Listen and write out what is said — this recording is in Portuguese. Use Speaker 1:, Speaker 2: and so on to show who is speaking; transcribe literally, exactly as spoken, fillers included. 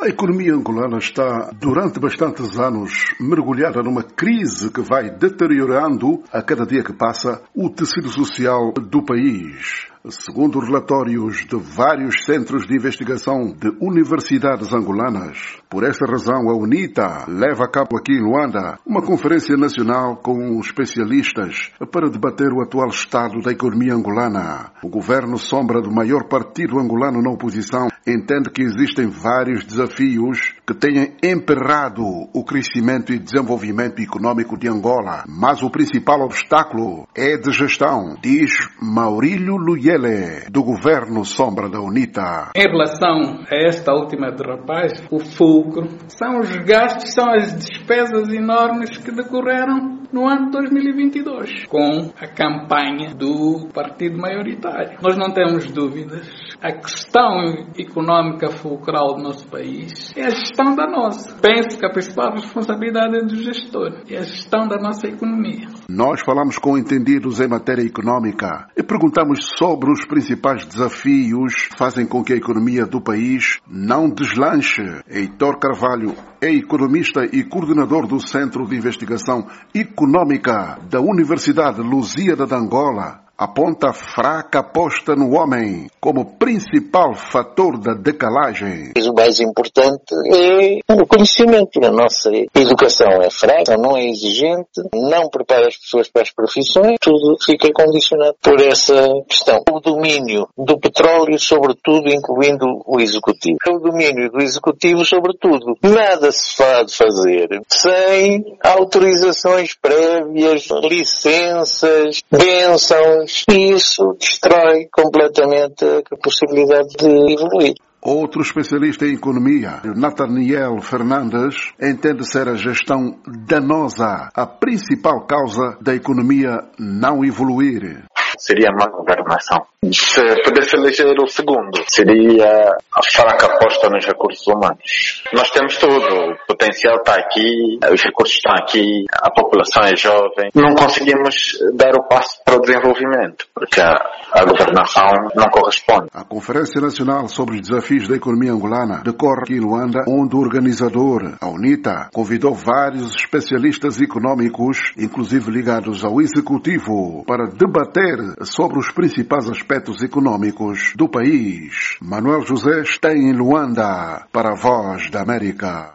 Speaker 1: A economia angolana está, durante bastantes anos, mergulhada numa crise que vai deteriorando, a cada dia que passa, o tecido social do país. Segundo relatórios de vários centros de investigação de universidades angolanas, por esta razão a UNITA leva a cabo aqui em Luanda uma conferência nacional com especialistas para debater o atual estado da economia angolana. O governo sombra do maior partido angolano na oposição entende que existem vários desafios que têm emperrado o crescimento e desenvolvimento econômico de Angola, mas o principal obstáculo é de gestão, diz Maurílio Luyele, do governo sombra da UNITA.
Speaker 2: Em relação a esta última derrapagem, o fulcro são os gastos, são as despesas enormes que decorreram no ano de dois mil e vinte e dois, com a campanha do partido maioritário. Nós não temos dúvidas, a questão económica fulcral do nosso país é a gestão da nossa. Penso que a principal responsabilidade é do gestor, é a gestão da nossa economia.
Speaker 1: Nós falamos com entendidos em matéria econômica e perguntamos sobre os principais desafios que fazem com que a economia do país não deslanche. Heitor Carvalho é economista e coordenador do Centro de Investigação Econômica da Universidade Lusíada de Angola. Aponta a fraca aposta no homem como principal fator da decalagem.
Speaker 3: O mais importante é o conhecimento. A nossa educação é fraca, não é exigente, não prepara as pessoas para as profissões, tudo fica condicionado por essa questão. O domínio do petróleo, sobretudo, incluindo o executivo. O domínio do executivo, sobretudo. Nada se pode fazer sem autorizações prévias, licenças, bênçãos. E isso destrói completamente a possibilidade de evoluir.
Speaker 1: Outro especialista em economia, Nathaniel Fernandes, entende ser a gestão danosa a principal causa da economia não evoluir.
Speaker 4: Seria a má governação. Se pudesse eleger o segundo, seria a fraca aposta nos recursos humanos. Nós temos tudo, o potencial está aqui, os recursos estão aqui, a população é jovem. Não conseguimos dar o passo para o desenvolvimento, porque a, a governação não corresponde.
Speaker 1: A Conferência Nacional sobre os Desafios da Economia Angolana decorre aqui em Luanda, onde o organizador, a UNITA, convidou vários especialistas econômicos, inclusive ligados ao Executivo, para debater sobre os principais aspectos econômicos do país. Manuel José está em Luanda para a Voz da América.